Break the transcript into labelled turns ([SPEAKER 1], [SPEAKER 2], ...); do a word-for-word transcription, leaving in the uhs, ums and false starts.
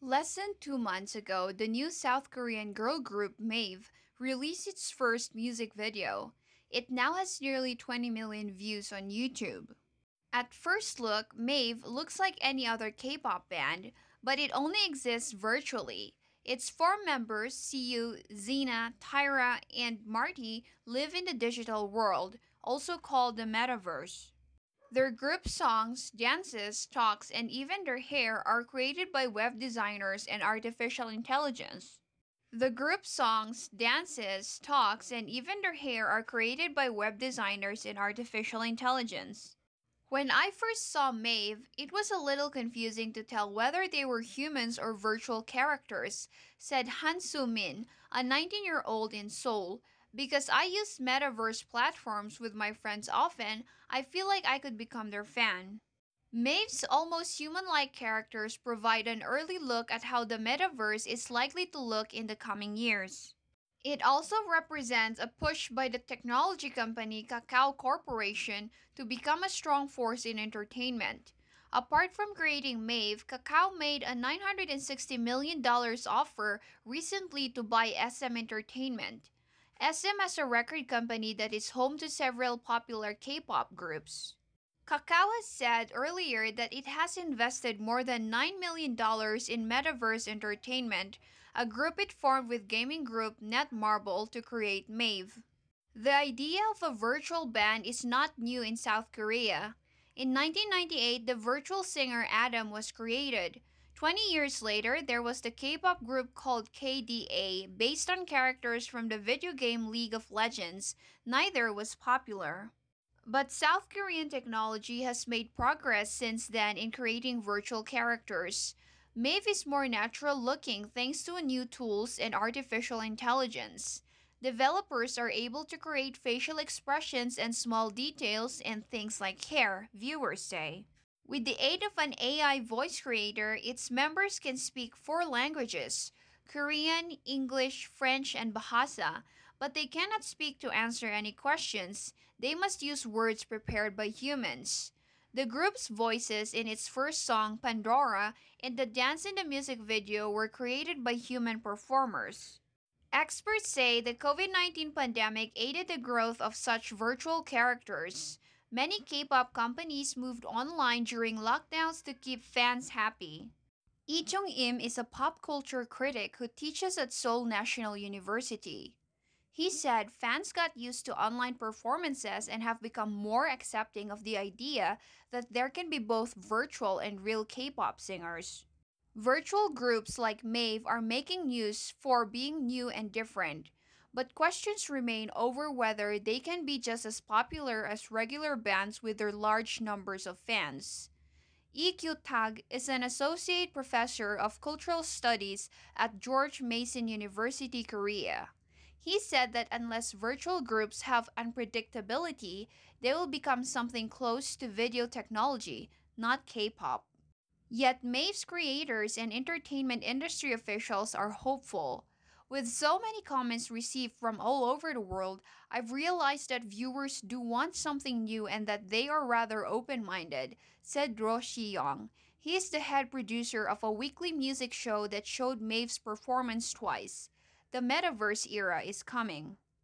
[SPEAKER 1] Less than two months ago, the new South Korean girl group Mave released its first music video. It now has nearly twenty million views on YouTube. At first look, Mave looks like any other K-pop band, but it only exists virtually. Its four members, Siyu, Xena, Tyra, and Marty, live in the digital world, also called the metaverse. Their group songs, dances, talks, and even their hair are created by web designers and artificial intelligence. The group songs, dances, talks, and even their hair are created by web designers and artificial intelligence. When I first saw Maeve, it was a little confusing to tell whether they were humans or virtual characters, said Han Soo Min, a nineteen year old in Seoul. Because I use metaverse platforms with my friends often, I feel like I could become their fan. Maeve's almost human like characters provide an early look at how the metaverse is likely to look in the coming years. It also represents a push by the technology company Kakao Corporation to become a strong force in entertainment. Apart from creating Maeve, Kakao made a nine hundred sixty million dollars offer recently to buy S M Entertainment. S M is a record company that is home to several popular K-pop groups. Kakao has said earlier that it has invested more than nine million dollars in Metaverse Entertainment, a group it formed with gaming group Netmarble to create Mave. The idea of a virtual band is not new in South Korea. In nineteen ninety-eight, the virtual singer Adam was created. twenty years later, there was the K-pop group called K D A, based on characters from the video game League of Legends. Neither was popular. But South Korean technology has made progress since then in creating virtual characters. Maeve is more natural looking thanks to new tools and artificial intelligence. Developers are able to create facial expressions and small details and things like hair, viewers say. With the aid of an A I voice creator, its members can speak four languages: Korean, English, French, and Bahasa, but they cannot speak to answer any questions. They must use words prepared by humans. The group's voices in its first song, Pandora, and the dance in the music video were created by human performers. Experts say the COVID nineteen pandemic aided the growth of such virtual characters. Many K-pop companies moved online during lockdowns to keep fans happy. Lee Jong-im is a pop culture critic who teaches at Seoul National University. He said fans got used to online performances and have become more accepting of the idea that there can be both virtual and real K-pop singers. Virtual groups like Mave are making news for being new and different, but questions remain over whether they can be just as popular as regular bands with their large numbers of fans. Lee Kyu-tag is an associate professor of cultural studies at George Mason University, Korea. He said that unless virtual groups have unpredictability, they will become something close to video technology, not K-pop. Yet Maeve's creators and entertainment industry officials are hopeful. With so many comments received from all over the world, I've realized that viewers do want something new and that they are rather open minded, said Ro Shi-young. He is the head producer of a weekly music show that showed Maeve's performance twice. The metaverse era is coming.